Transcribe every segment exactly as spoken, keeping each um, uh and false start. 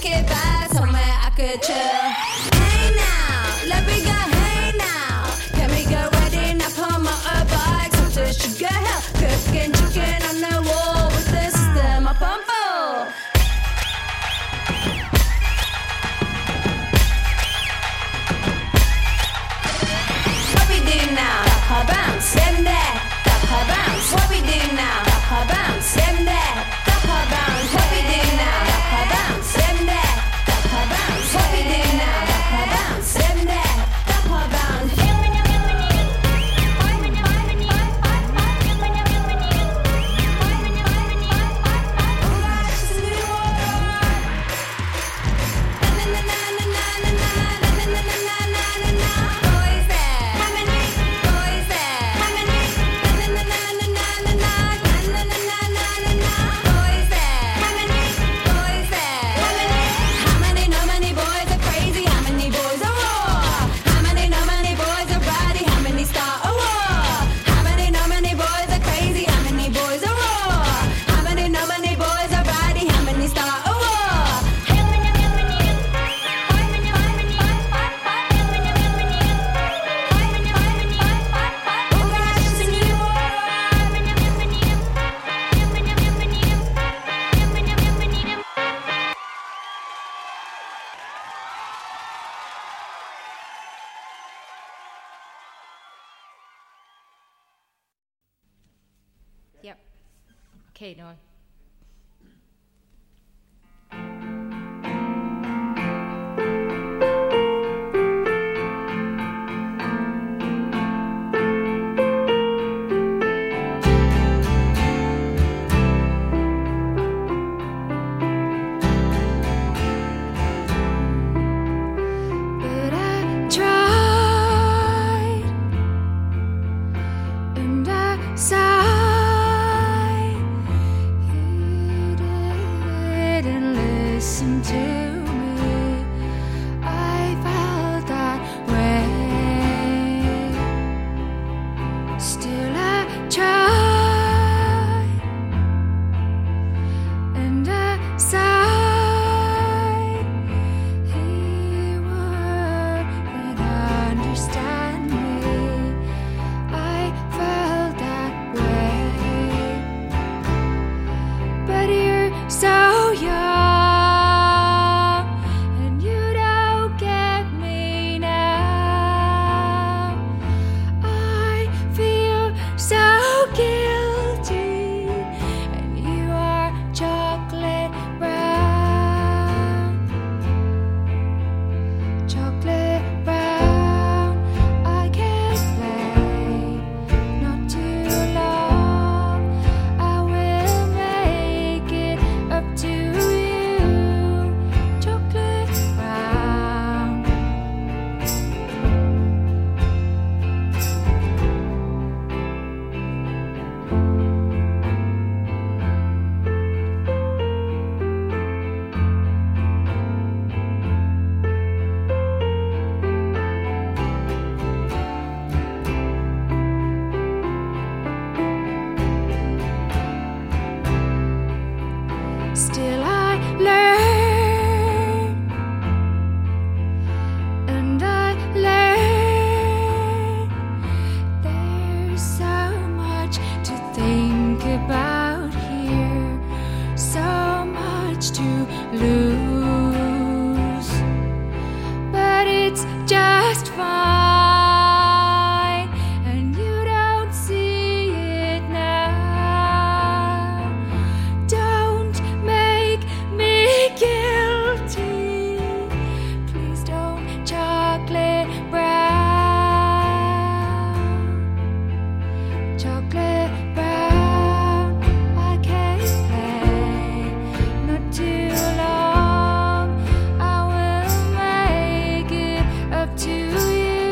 it back somewhere I could chill. Hey now, let me go, hey now. Can we go riding up on my bike? Some to sugar hill, cooking chicken on the wall with the system up on full. What we do now? Up her bounce, them there. Up her bounce. What we do now? Up her bounce, them there. Up her bounce. What we do now? Up her bounce, them there. Up her bounce. What we do now? Up her bounce, them there. Up her bounce. Yep. Okay, no. But I tried and I sighed. Listen to me, I felt that way. Still I tried and I sighed. He wouldn't understand me. I felt that way. But you're so young. Still I learn and I learn. There's so much to think about here, so much to lose, but it's just fine. To you.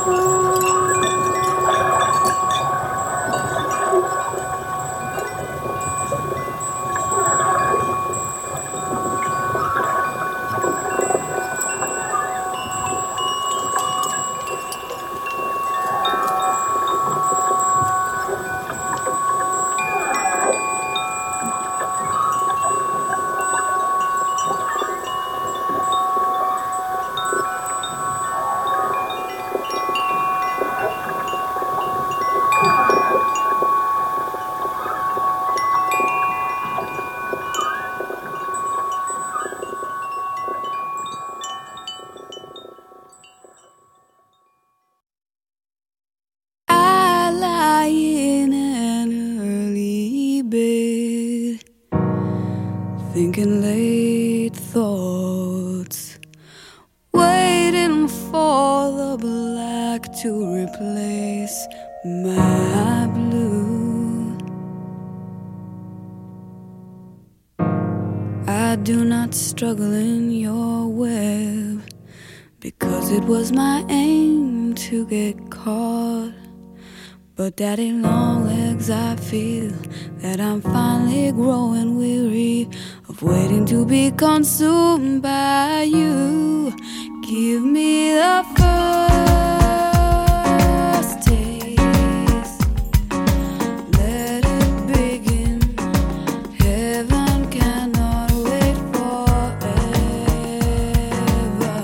Thinking late thoughts, waiting for the black to replace my blue. I do not struggle in your web, because it was my aim to get caught. But daddy long legs, I feel that I'm finally growing weary of waiting to be consumed by you. Give me the first taste, let it begin. Heaven cannot wait forever.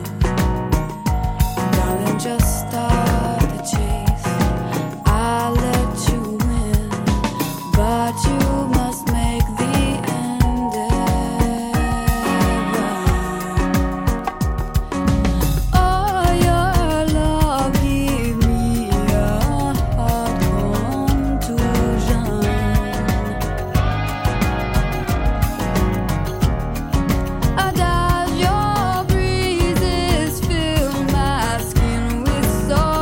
Darling, just start the chase. I'll let you win, but you must make the end ever. Oh, your love give me a heart contusion. Does your breezes fill my skin with sorrow?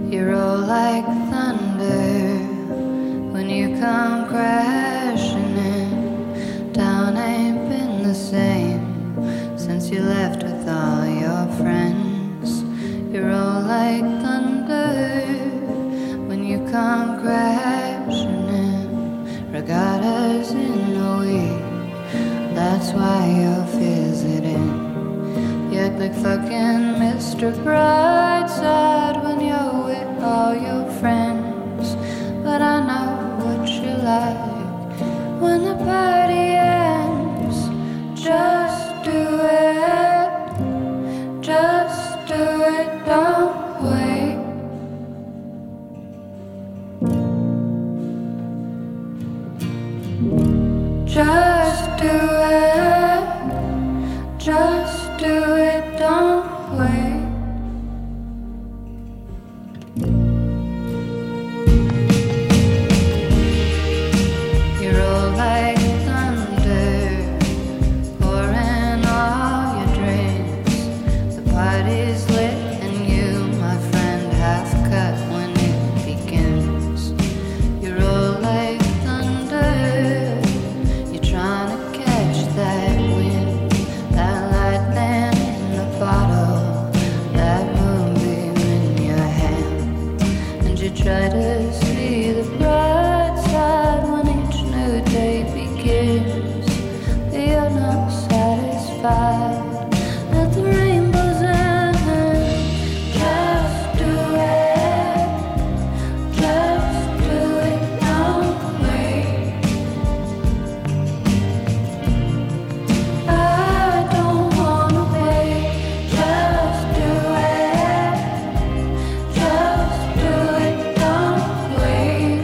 You roll like thunder when you come crashing in. Town ain't been the same since you left with all your friends. You roll like thunder when you come crashing in. Regattas in a week, that's why you're visiting. You act like fucking Mister Brightside when you're with all your friends. But I know what you like when the party ends. Just do it, just do it, don't wait. Just do it, just do it, don't wait. You roll like thunder, pouring all your drinks. The party's lit and you, my friend, half cut when it begins. You roll like thunder, you're trying to catch that wind, that lightning in the bottle, that moonbeam in your hand. And you try to see the bright side when each new day begins. But you're not satisfied that the rainbow's end. Just do it, just do it, don't wait. I don't wanna wait. Just do it, just do it, don't wait.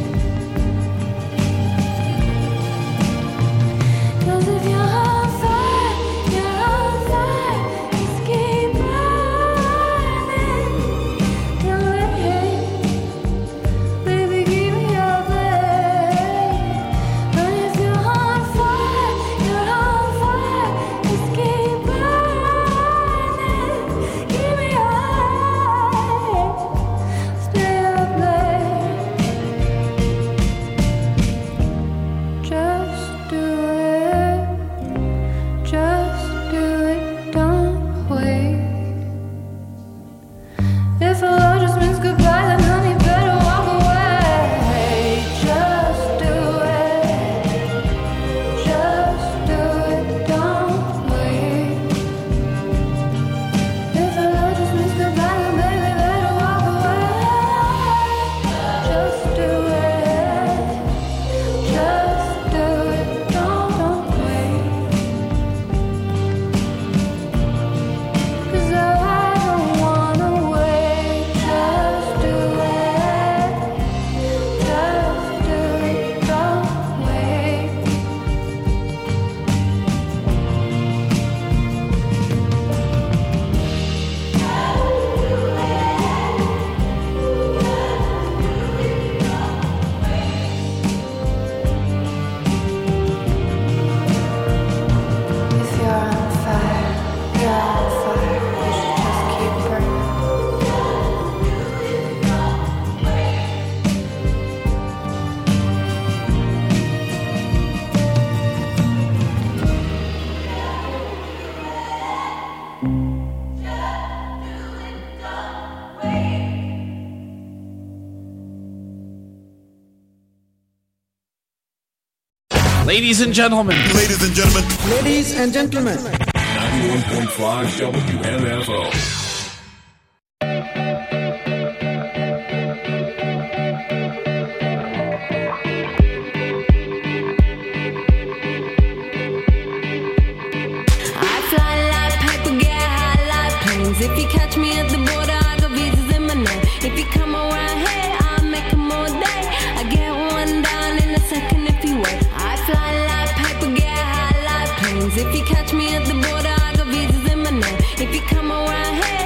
'Cause if you're on fire, you're on fire. Just keep burning. Don't wait, baby, give me your blade. But if you're on fire, you're on fire. Just keep burning. Give me your light. Stay up late. Just do it, just do it, don't wait. If a love just means goodbye, then honey, better walk away. Just do it, just do it, don't wait. If a love just means goodbye, then baby, better walk away. Just do it, just do it, don't, don't wait. 'Cause I don't wanna wait. Just do it, just do it, don't wait. If you're on fire, you're on fire. You should just keep burning. Ladies and gentlemen, Ladies and gentlemen, Ladies and gentlemen, ninety-one point five W M F O. I fly like paper, get high like planes. If you catch me at the border, I got visas in my name. If you come around here, I'll make 'em all day. I get one down in a second if you wait. I fly like paper, get high like planes. If you catch me at the border, I got visas in my name. If you come around here,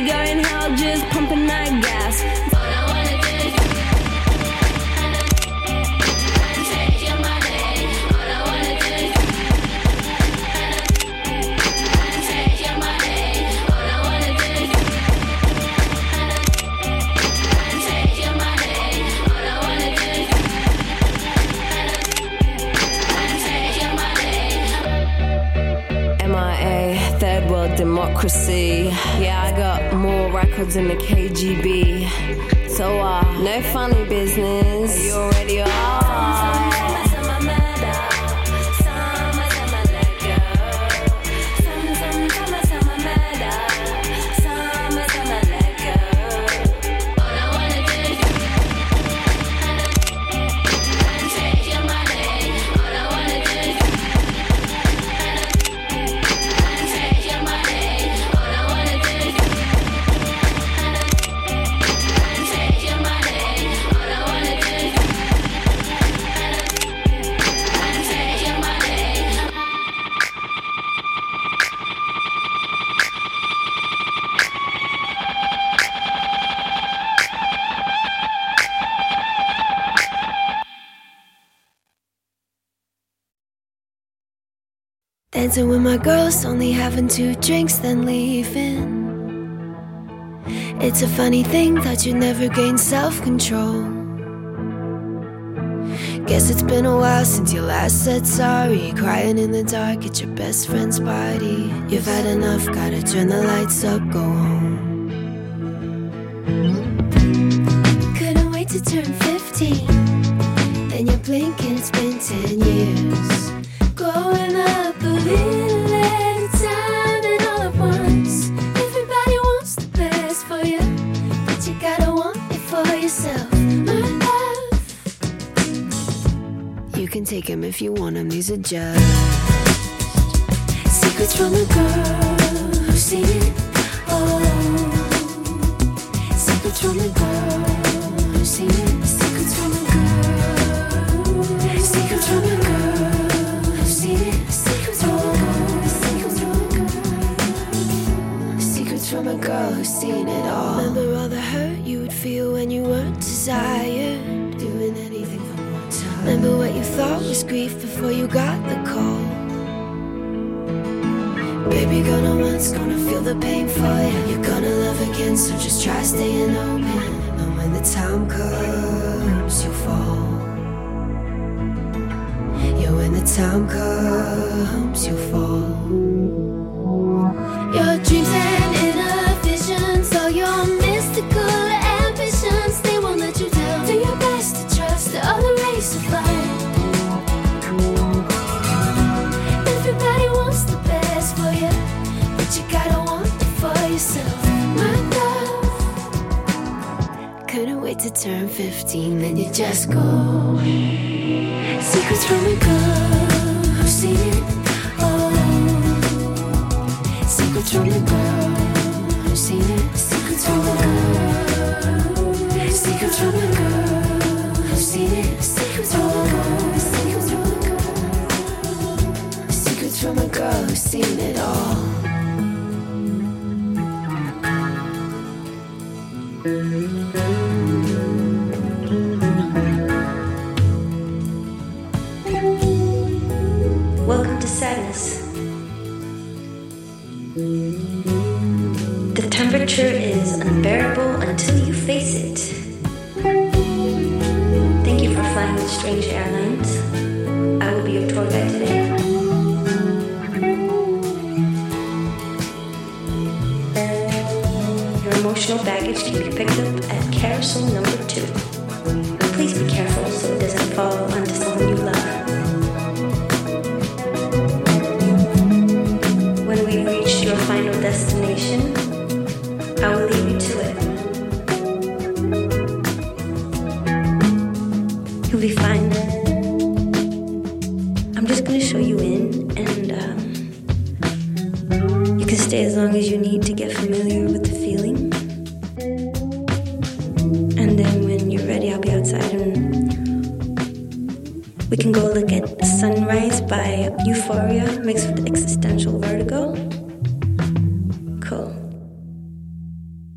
got in hell just pumping that gas. All I wanna do is take your money. All I wanna do is take your money. All I wanna do is take your money. All I wanna do is take your money. M I A, third world democracy. Yeah, I got more records than the K G B. So, uh, no funny business. You already are. Dancing with my girls, only having two drinks, then leaving. It's a funny thing, thought you'd never gain self-control. Guess it's been a while since you last said sorry. Crying in the dark at your best friend's party. You've had enough, gotta turn the lights up, go home. Couldn't wait to turn fifteen. Then you blink and it's been ten years. Growing up a little at a time and all at once. Everybody wants the best for you, but you gotta want it for yourself, my love. You can take them if you want them, these are just secrets from a girl who's seen it all. Secrets from a girl who's seen it. Secrets from a girl. Secrets from a girl. From a girl who's seen it all. Remember all the hurt you would feel when you weren't desired, doing anything for one time. Remember what you thought was grief before you got the call. Baby, gonna once, gonna feel the pain for you. You're gonna love again, so just try staying open. And when the time comes, you fall. Yeah, when the time comes, you fall. Your dreams and inner visions, all your mystical ambitions, they won't let you down. Do your best to trust the other race of life. Everybody wants the best for you, but you gotta want it for yourself, my love. Couldn't wait to turn fifteen, then you just go. Secrets from a girl who's seen it all. Secrets from a girl who's seen it. Secrets from a girl. Secrets from a girl who's seen it. Secrets from a girl. Secrets from a girl. Secrets from a girl who's seen it all. Welcome to sadness. The temperature is unbearable until you face it. Thank you for flying with Strange Airlines. I will be your tour guide today. Your emotional baggage can be picked up at carousel number two. Please be careful so it doesn't fall onto someone you love. When we've reached your final destination, I will leave you to it. You'll be fine. I'm just gonna show you in, and um, you can stay as long as you need to get familiar with the feeling. And then when you're ready, I'll be outside and we can go look at Sunrise by Euphoria mixed with existential vertigo. Cool.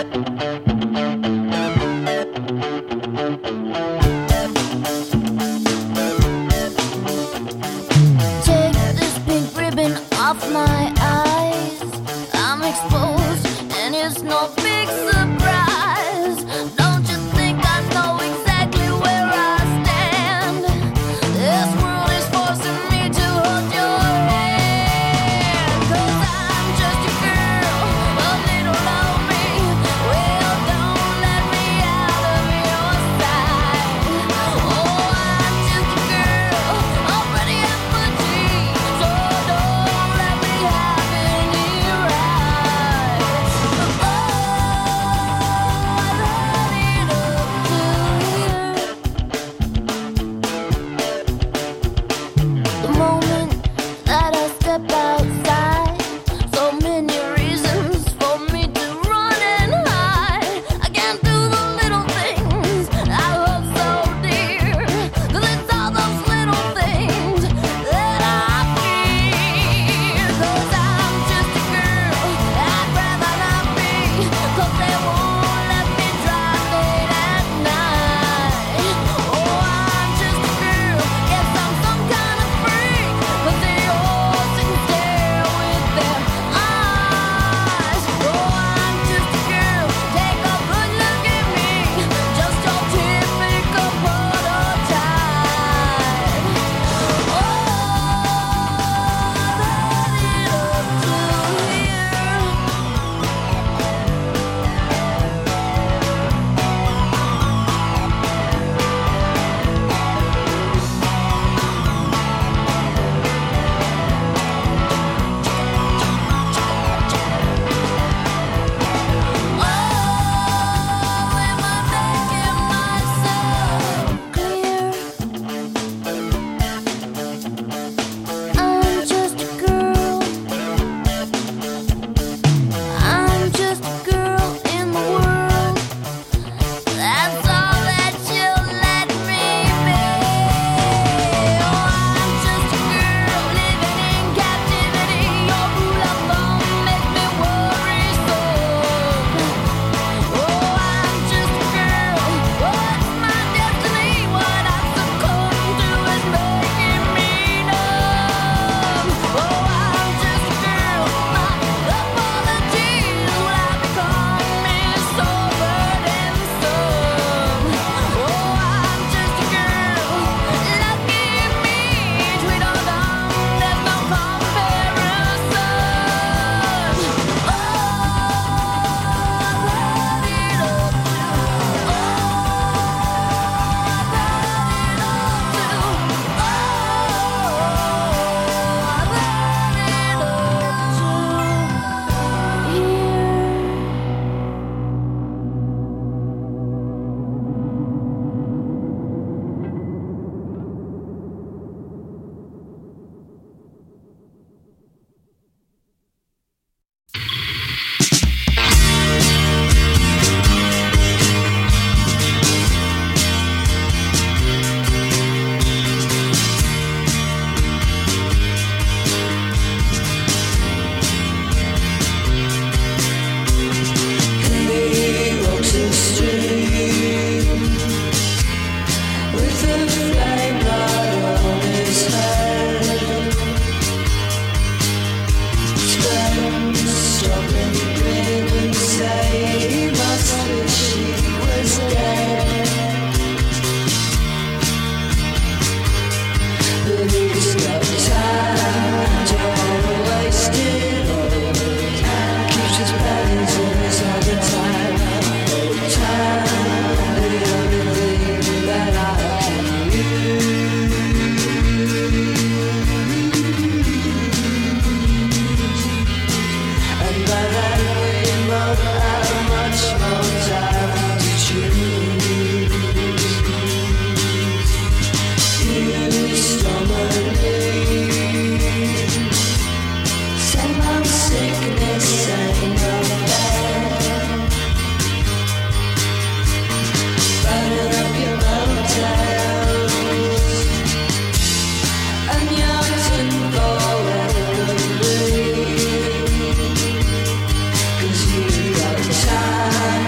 Time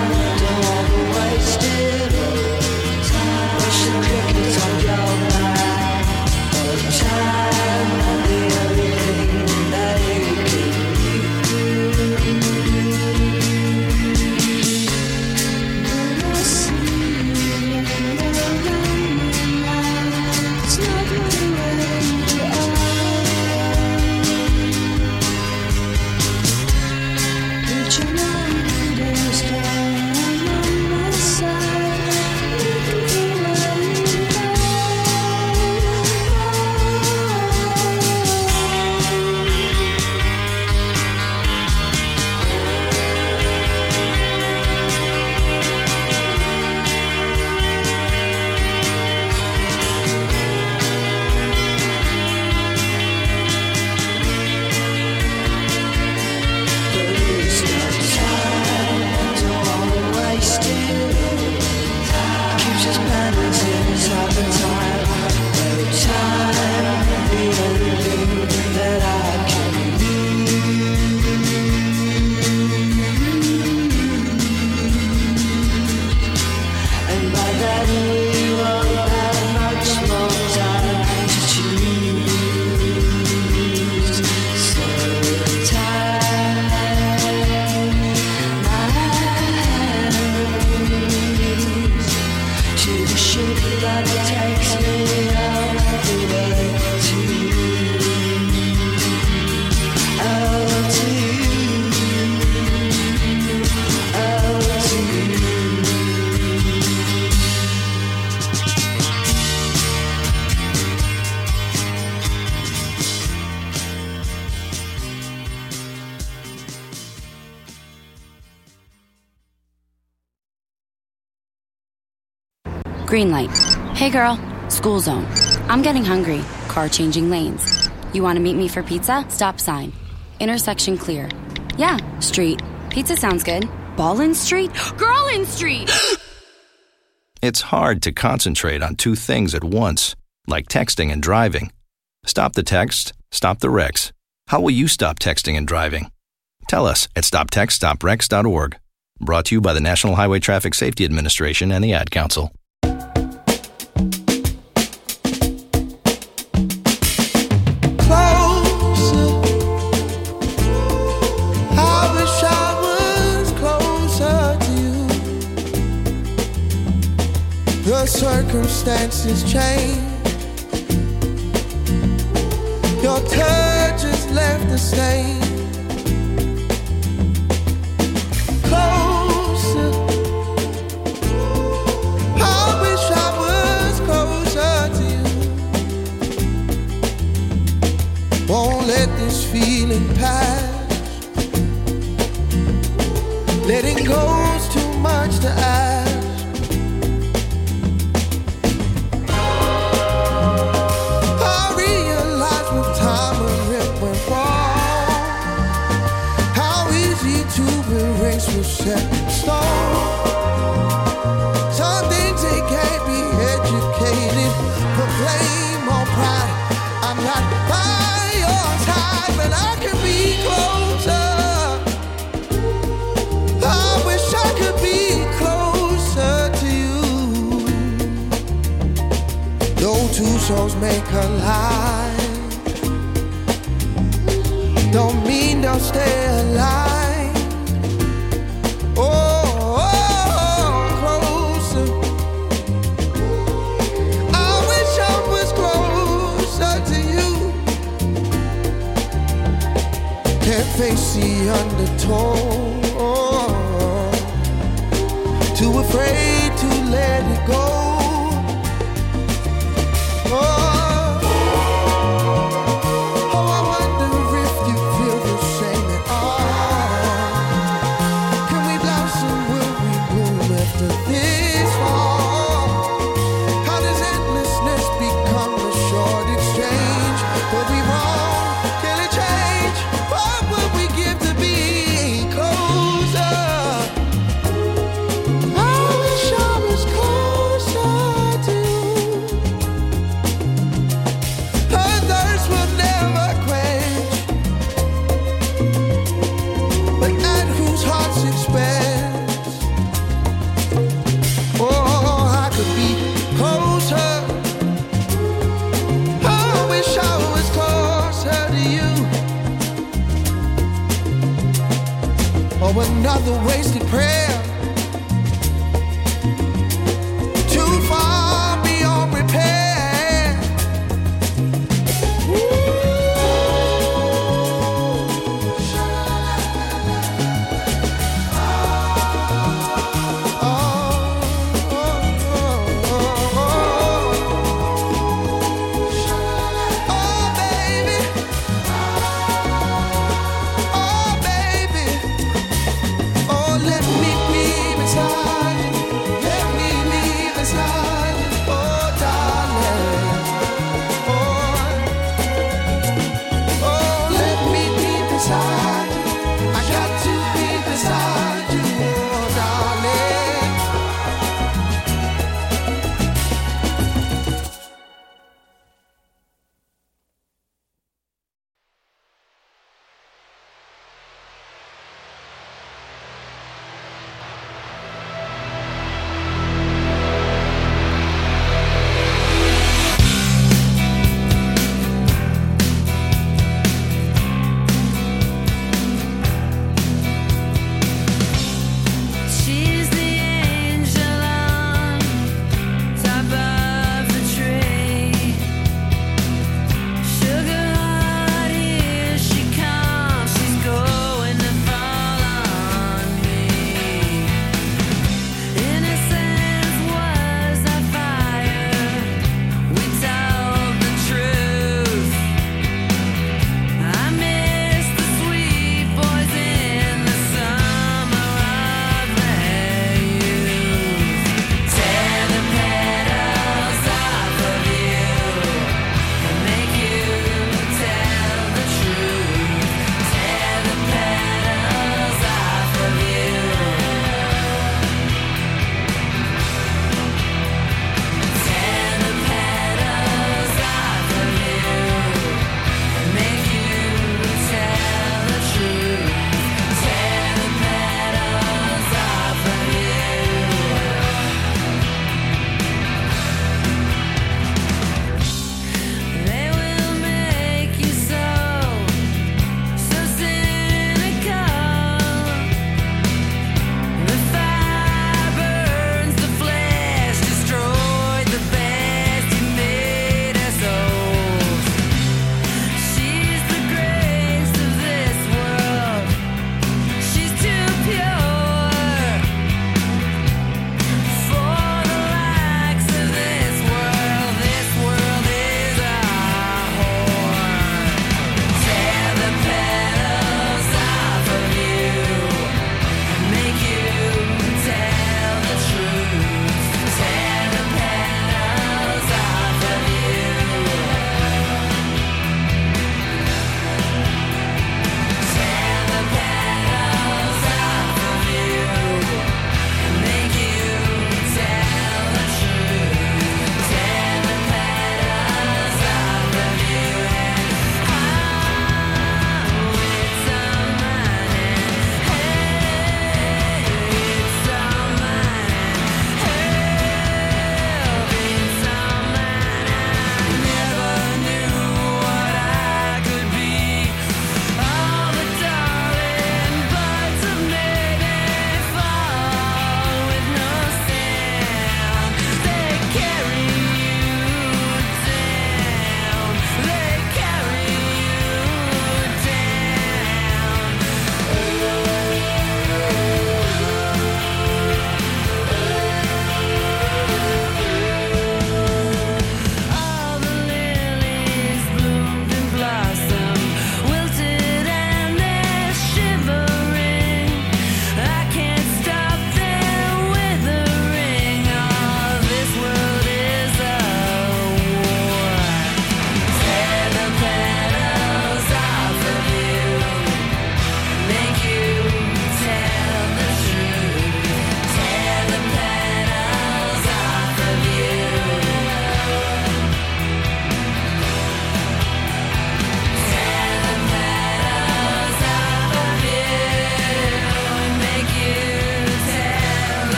Green light. Hey girl, school zone. I'm getting hungry. Car changing lanes. You want to meet me for pizza? Stop sign. Intersection clear. Yeah, street. Pizza sounds good. Ballin Street? Girlin Street! It's hard to concentrate on two things at once, like texting and driving. Stop the text, stop the wrecks. How will you stop texting and driving? Tell us at stop text stop wrecks dot org. Brought to you by the National Highway Traffic Safety Administration and the Ad Council. The circumstances change. Your touch has left the stain. Closer. I wish I was closer to you. Won't let this feeling pass. Letting go's too much to ask. Set in stone. Some things they can't be educated. Put blame on pride. I'm not by your side, but I can be closer. I wish I could be closer to you. No two souls make a lie. Don't mean they'll stay alive. Face the undertow, too afraid to let it go. Oh, oh, I wonder if you feel the same at all. Can we blossom? Will we bloom after this fall? How does endlessness become a short exchange? But we wrong, can it change? What would we give to be closer? I wish I was closer to you. Her thirst will never quench, but at whose heart's expense? Oh, I could be closer. I wish I was closer to you. Or another wasted prayer, too far beyond repair. Ooh. I got to be beside you, oh darling.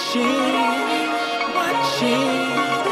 watching, watching.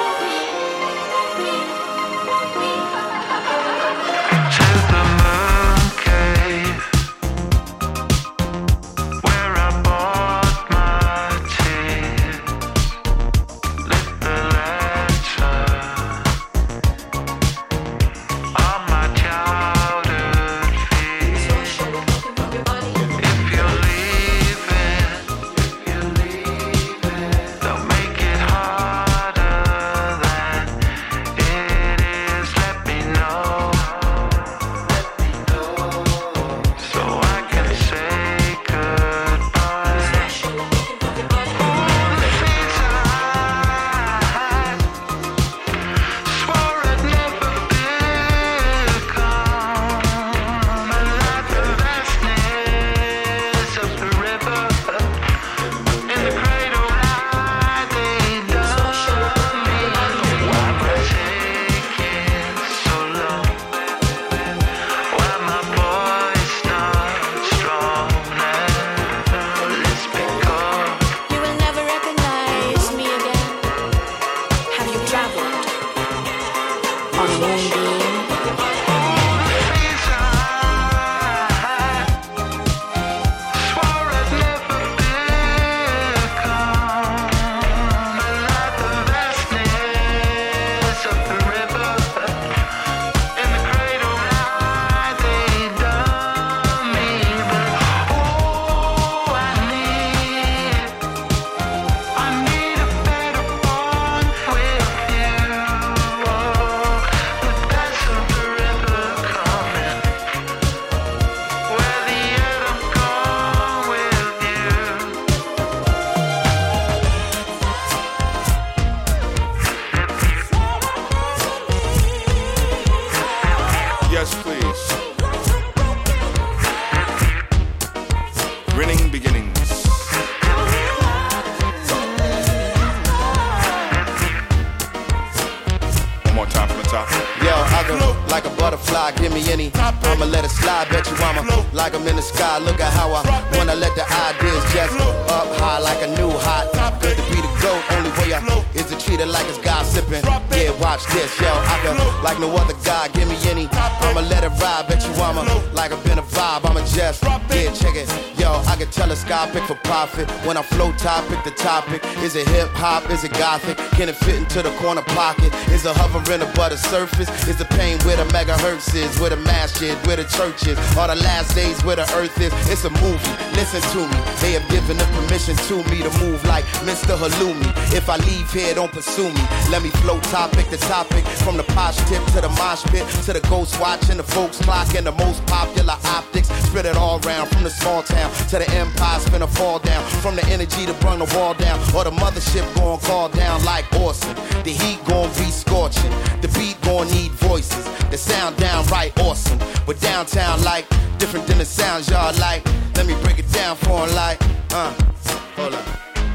Look at how I wanna let the ideas just up high like a new hot. Good to be the GOAT, only way I is to treat it like it's gossiping. Yeah, watch this, yo. I can like no other guy, give me any. I'ma let it ride, bet you I'ma like I've been a vibe. I'ma just, yeah, check it. Yo, I can tell a sky pick for profit. When I flow topic, the topic. Is it hip hop? Is it gothic? Can it fit into the corner pocket? Is it hovering above the surface? Is the pain where the megahertz is? Where the mass is? Where the church is? Are the last days where the earth is? It's a movie, listen to me. They have given the permission to me to move like Mister Halloumi. If I leave here, don't pursue me. Let me flow topic to topic. From the posh tip to the mosh pit, to the ghost watch and the folks clock and the most popular optics. Spread it all around from the small town to the empire, finna fall down. From the energy to bring the wall down, or the mothership gon' call down like awesome. The heat gon' be scorching, the beat gon' need voices. The sound downright awesome, but downtown like different than the sounds y'all like. Let me break it down for 'em like, uh, hold up.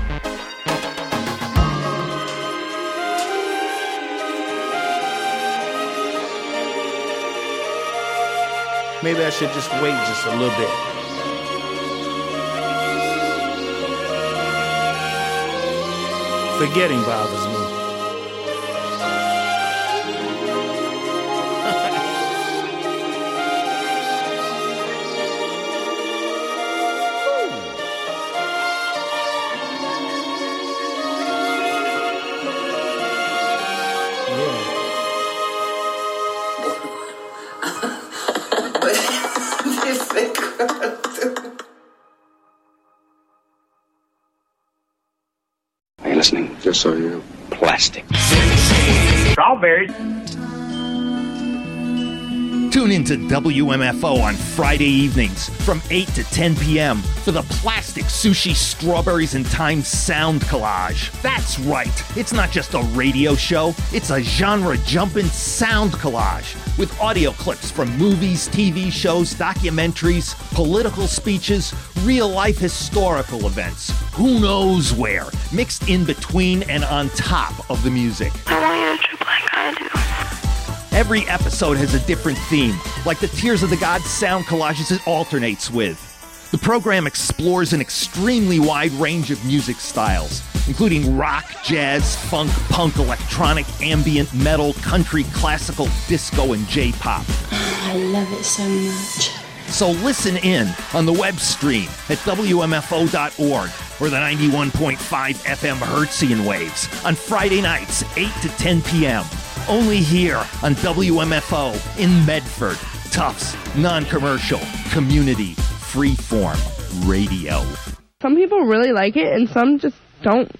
Maybe I should just wait just a little bit. Forgetting bothers me. Are you listening? Yes, I am. Plastic. Strawberries. Tune in to W M F O on Friday evenings from eight to ten p.m. for the Plastic Sushi Strawberries and Time Sound Collage. That's right, it's not just a radio show, it's a genre-jumping sound collage with audio clips from movies, T V shows, documentaries, political speeches, real-life historical events, who knows where, mixed in between and on top of the music. I want you to trip like I do. Every episode has a different theme, like the Tears of the Gods sound collages it alternates with. The program explores an extremely wide range of music styles, including rock, jazz, funk, punk, electronic, ambient, metal, country, classical, disco, and J-pop. I love it so much. So listen in on the web stream at W M F O dot org or the ninety-one point five F M Hertzian waves on Friday nights, eight to ten p.m. Only here on W M F O in Medford. Tufts, non-commercial, community, freeform radio. Some people really like it and some just don't.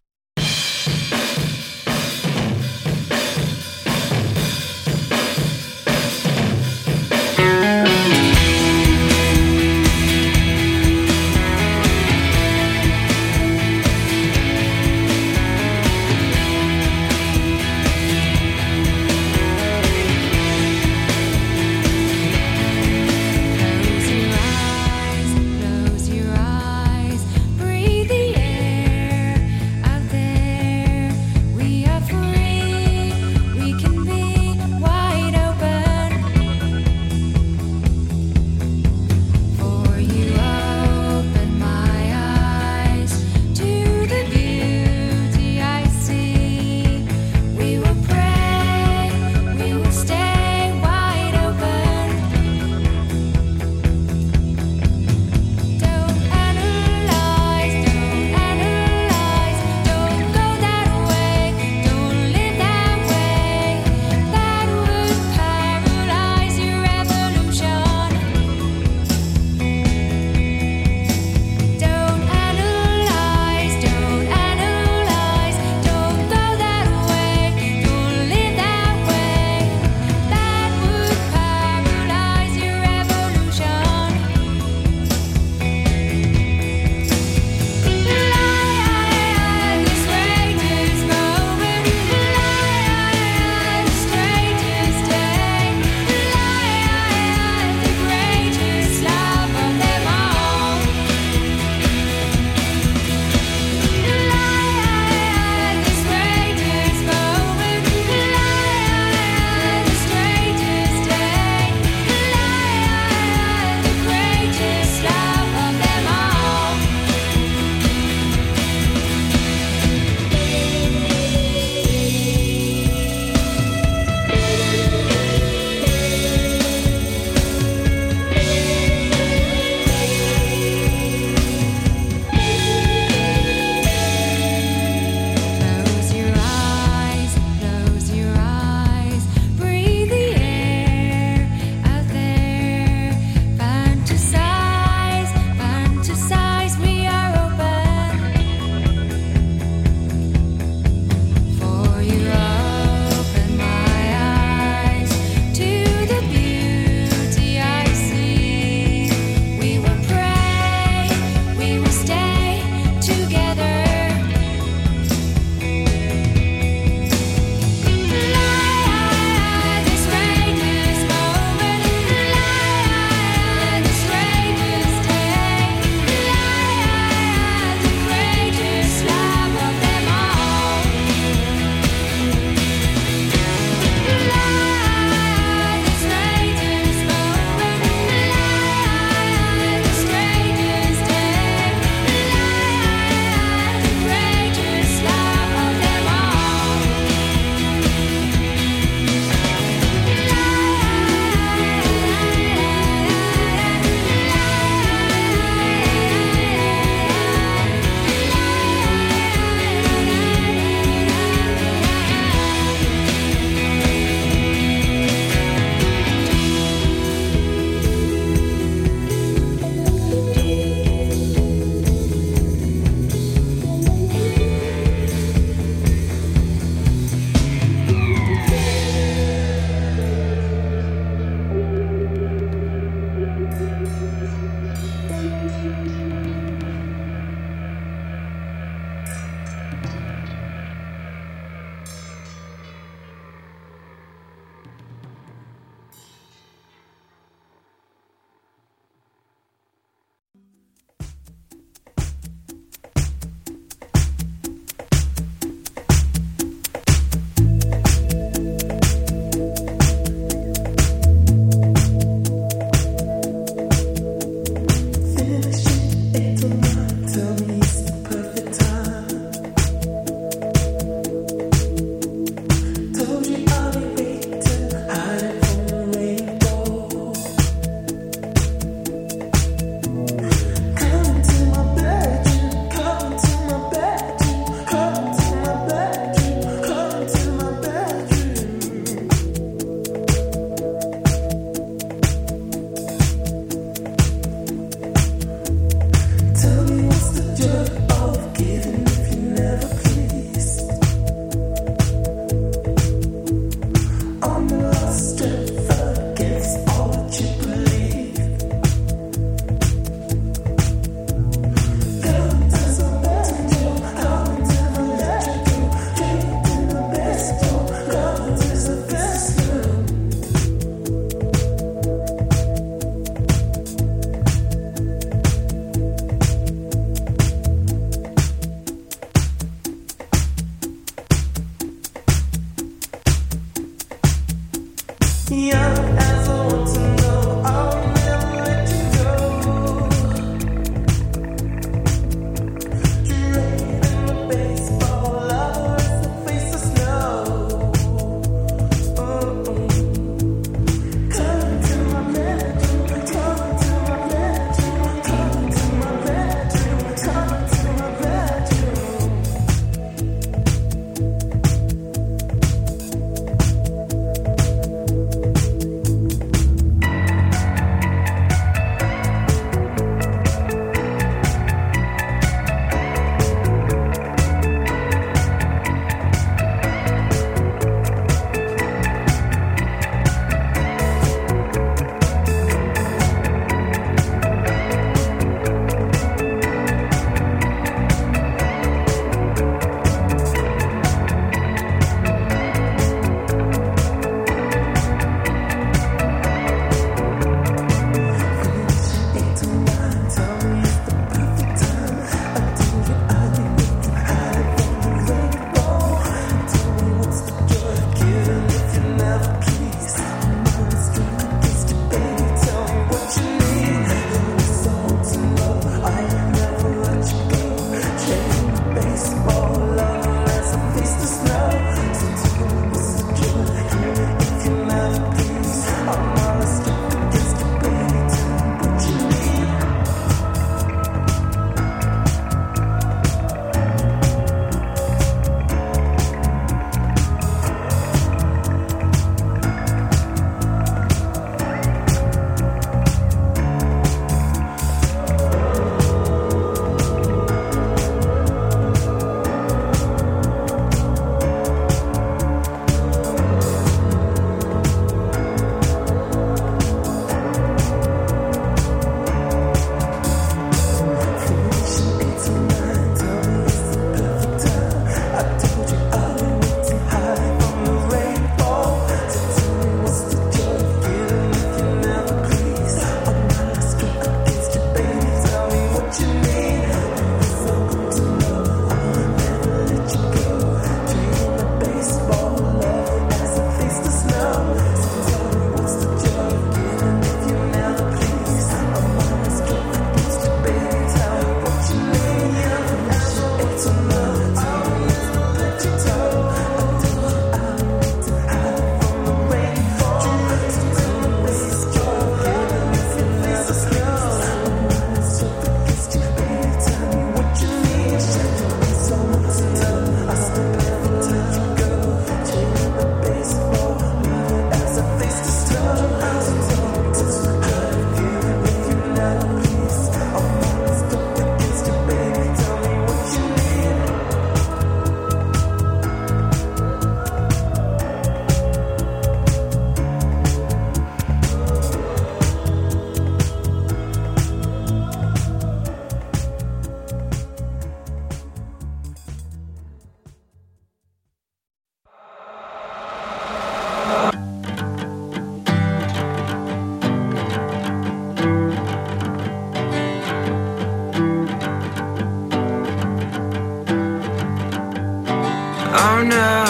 Oh no,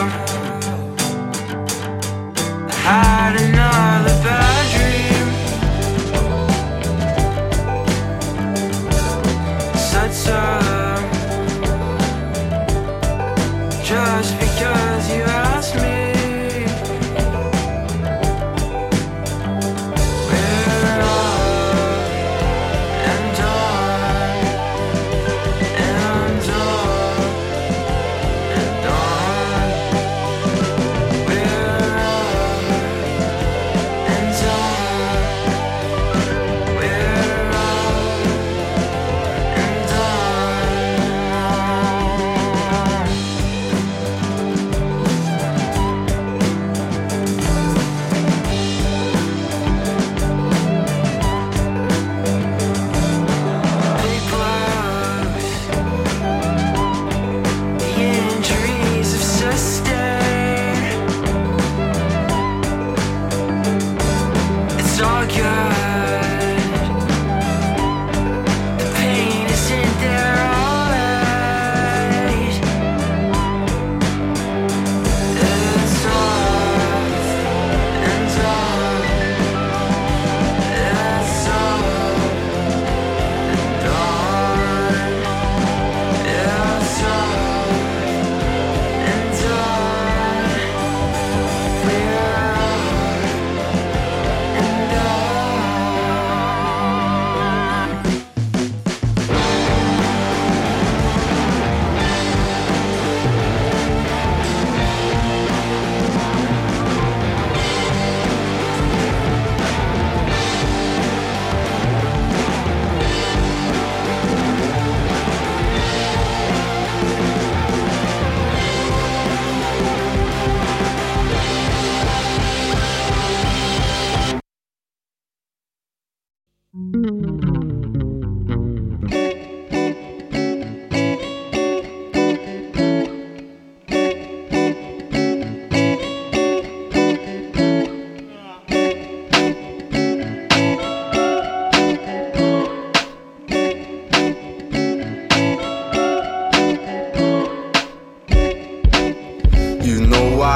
I had another bad dream. Said so, just because you asked me. We're on and on and on and on.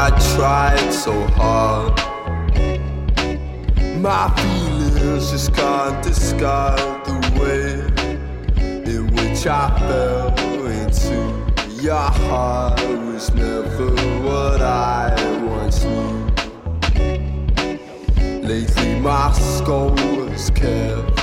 I tried so hard. My feelings just can't describe the way in which I fell into your heart. Was never what I once knew. Lately my skull was kept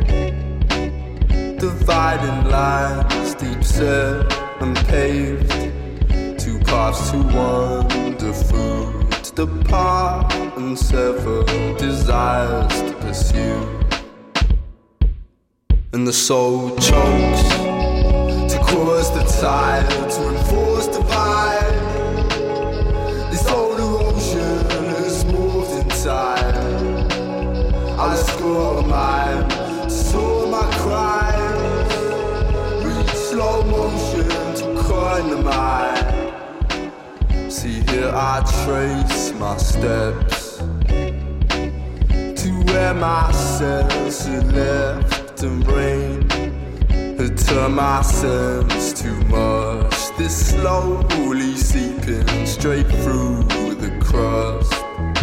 dividing lines, deep set and paved. Two paths to wander through, to depart and sever desires to pursue. And the soul chokes to cause the tide to enforce divide. This old erosion is moved inside. I let go of mine, saw my cries, reach slow motion to coin the mind. See here I trace my steps to where my sense had left and rain had turned my sense to mush. This slowly seeping straight through the crust.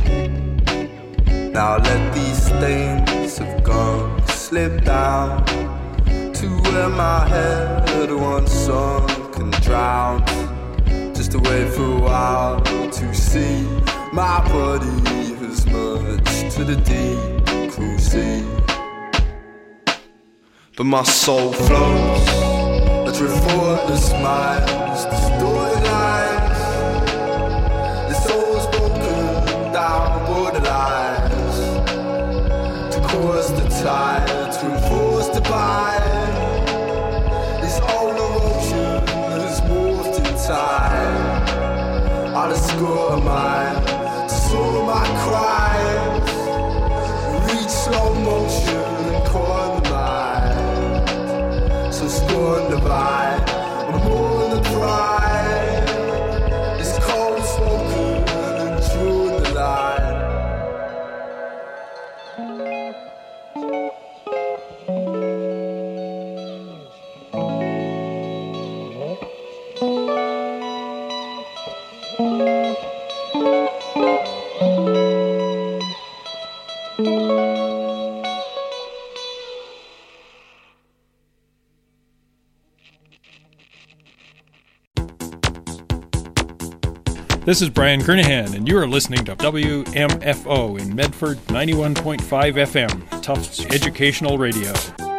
Now let these stains of gunk slip down to where my head once sunk and drowned. Just to wait for a while to see my body has merged to the deep cruel sea. But my soul floats, I drift forward the smiles, distorted lines. The soul's broken down borderlines to cause the tide to enforce the bind. This old erosion has morphed in time. I let go of mine, to swallow my cries, reach slow motion and coil the mind. So scorn the vibe, I'm more than the pride. It's cold spoken and drew the line. This is Brian Kernahan, and you are listening to W M F O in Medford, ninety-one point five F M, Tufts Educational Radio.